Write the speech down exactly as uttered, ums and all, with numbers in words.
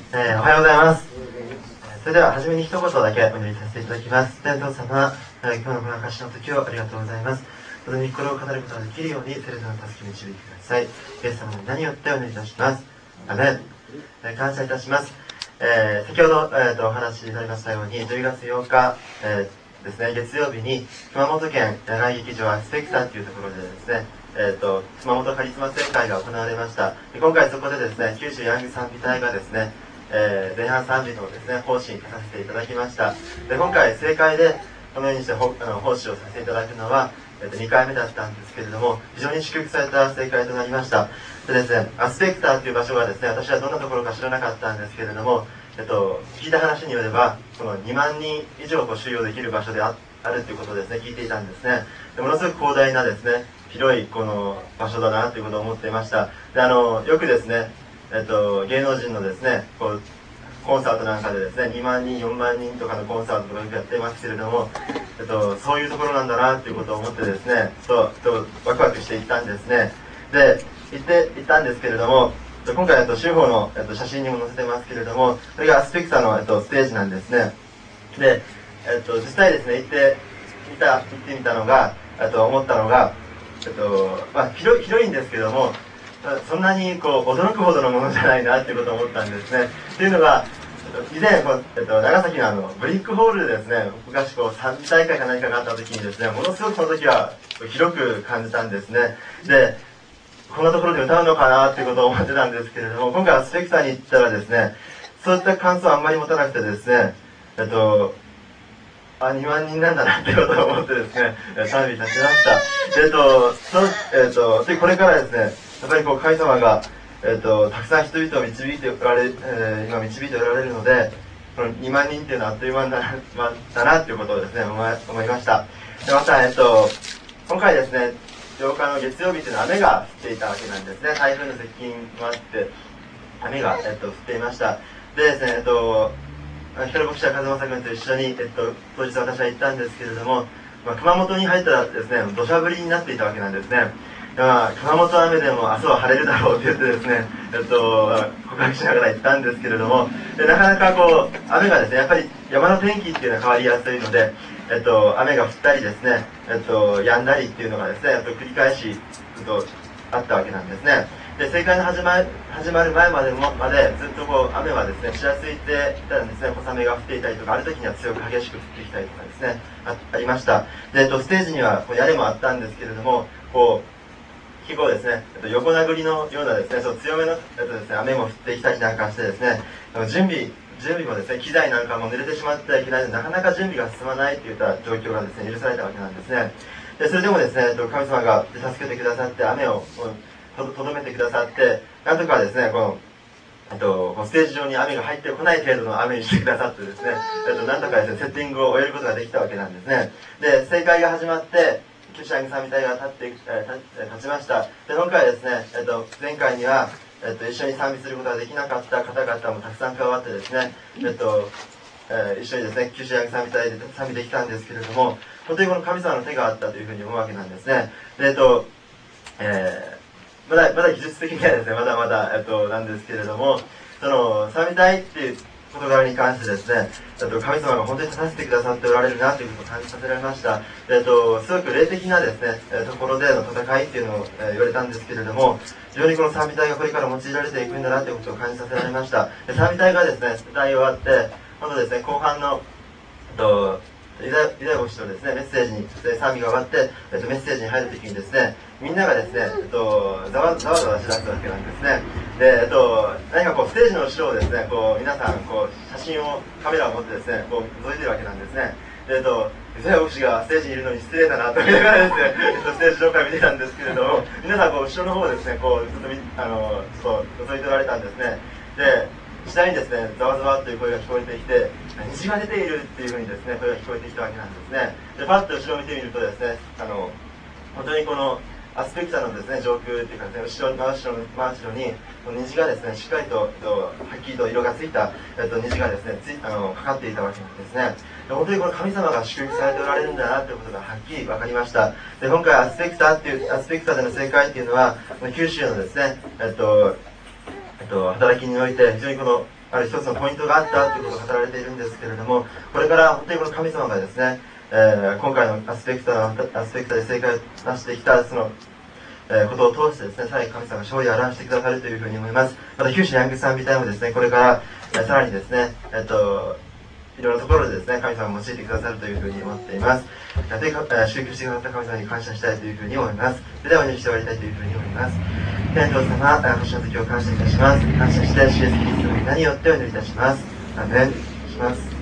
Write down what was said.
えー、おはようございます。それでは初めに一言だけお祈りさせていただきます。天父様、えー、今日のこの証の時をありがとうございます。とても心を語ることができるようにセレザの助け導いてください。イエス様の名によってお祈りいたします。アメン。えー、感謝いたします。えー、先ほど、えー、とお話しされましたようにじゅうがつようか、えー、ですね、月曜日に熊本県野外劇場アスペクターというところでですね、えー、と熊本カリスマ聖会が行われました。で今回そこでですね、九州ヤング賛美隊がですね、えー、前半賛美のですね、奉仕させていただきました。で今回聖会でこのようにしてほあの奉仕をさせていただくのは、えー、とにかいめだったんですけれども、非常に祝福された聖会となりました。でですね、アスペクターという場所はですね、私はどんなところか知らなかったんですけれども、えっと、聞いた話によれば、このにまんにん以上こう収容できる場所で あ, あるということをですね、聞いていたんですね。でものすごく広大なですね、広いこの場所だなということを思っていました。であのよくですね、えっと、芸能人のですね、こうコンサートなんかでですね、にまんにん、よんまんにんとかのコンサートとかよくやっていますけれども、えっと、そういうところなんだなということを思ってですね、ととワクワクしていったんですね。で、行って行ったんですけれども、今回、州法の写真にも載せてますけれども、それがアスペクタのステージなんですね。で、えっと、実際ですね、行ってみた、行ってみたのが、と思ったのが、えっとまあ、広い、広いんですけども、そんなにこう驚くほどのものじゃないなっていうことを思ったんですね。っていうのが、以前、えっと、長崎のあのブリックホールでですね、昔こう賛美大会か何かがあった時にですね、ものすごくその時は広く感じたんですね。で、こんなところで歌うのかなっていうことを思ってたんですけれども、今回アスペクターに行ったらですね、そういった感想はあんまり持たなくてですね、えっと、あ、にまんにんなんだなっていうことを思ってですね、賛美いたしました。えっと、そえっと、で、これからですね、やっぱりこう、神様が、えっと、たくさん人々を導いておられ、えー、今導いておられるので、このにまんにんっていうのはあっという間だな、ま、だなっていうことをですね、思い、思いました。で、また、えっと、今回ですね、ようかの月曜日というのは雨が降っていたわけなんですね。台風の接近もあって雨が、えっと、降っていました。でですね、えっと、光牧師は和正君と一緒に、えっと、当日私は行ったんですけれども、まあ、熊本に入ったらですね、土砂降りになっていたわけなんですね。まあ、熊本雨でも明日は晴れるだろうって言ってですね、えっと、告白しながら行ったんですけれども、でなかなかこう雨がですね、やっぱり山の天気っていうのは変わりやすいので、えっと、雨が降ったりですね、えっと、止んだりっていうのがですね、えっと、繰り返しずっとあったわけなんですね。で、聖会の始ま始まる前までもまでずっとこう雨はですね、ちらついていたんですね、小雨が降っていたりとか、ある時には強く激しく降ってきたりとかですね、あ, ありました。で、えっと、ステージにはこう屋根もあったんですけれども、こう結構ですね、えっと、横殴りのようなですね、そう強めの、えっとですね、雨も降ってきたりなんかしてですね、準備準備もですね、機材なんかも濡れてしまってはいけないので、なかなか準備が進まないといった状況がですね、許されたわけなんですね。で、それでもですね、神様が助けてくださって、雨をとどめてくださって、なんとかですね、この、えっと、ステージ上に雨が入ってこない程度の雨にしてくださってですね、えっと、なんとかですね、セッティングを終えることができたわけなんですね。で、聖会が始まって、九州ヤング賛美隊が立って、えー、立ちました。で、今回ですね、えっと、前回には、えっと、一緒に賛美することができなかった方々もたくさん加わってですね、えっと、えー、一緒にですね、九州ヤング賛美隊で賛美できたんですけれども、本当にこの神様の手があったというふうに思うわけなんですね。で、えっと、えー、まだ、まだ技術的にはですね、まだまだ、えっと、なんですけれども、その、賛美隊っていう事柄に関してですね、えっと、神様が本当に立たせてくださっておられるなということを感じさせられました。えっと、すごく霊的なですね、ところでの戦いっていうのを、えー、言われたんですけれども、非常にこの賛美隊がこれから用いられていくんだなということを感じさせられました。で賛美隊がですね、歌い終わって、今度ですね、後半の、えっと、リザイ牧師のですね、メッセージに、賛美が終わって、えっと、メッセージに入るときにですね、みんながですね、えっと、ざわざわざわしだすわけなんですね。で、えっと、何かこう、ステージの後ろをですね、こう、皆さん、こう、写真を、カメラを持ってですね、こう、覗いてるわけなんですね。で、えっと、リザイ牧師がステージにいるのに失礼だなと思いながらですね、えっと、ステージ上から見てたんですけれども、皆さん、こう、後ろの方をですね、こう、ずっと見、あの、そう、覗いておられたんですね。で、次第にですね、ざわざわという声が聞こえてきて、虹が出ているっていうふうにですね、声が聞こえてきたわけなんですね。で、パッと後ろを見てみるとですね、あの、本当にこの、アスペクタのですね、上空っていうかですね、後ろ、真後ろ、真後ろに、虹がですね、しっかりと、とはっきりと色がついた、えっと、虹がですね、つい、あの、かかっていたわけなんですね。で本当にこの神様が祝福されておられるんだなということがはっきり分かりました。で、今回アスペクタっていう、アスペクタでの正解っていうのは、九州のですね、えっと、えっと、働きにおいて非常にこのある一つのポイントがあったということが語られているんですけれども、これから本当にこの神様がですね、えー、今回のアスペクトアスペクトで正解を出してきたその、えー、ことを通してですね、さらに神様が勝利を表してくださるというふうに思います。また九州ヤングさんみたいもですね、これから、えー、さらにですね、えっといろんなところでですね、神様を用いてくださるというふうに思っています。で、宗教してくださった神様に感謝したいというふうに思います。それではお祈りして終わりたいというふうに思います。天父様、星の時を感謝いたします。感謝して、主イエスキリストの皆によってお祈りいたします。アーメン。します。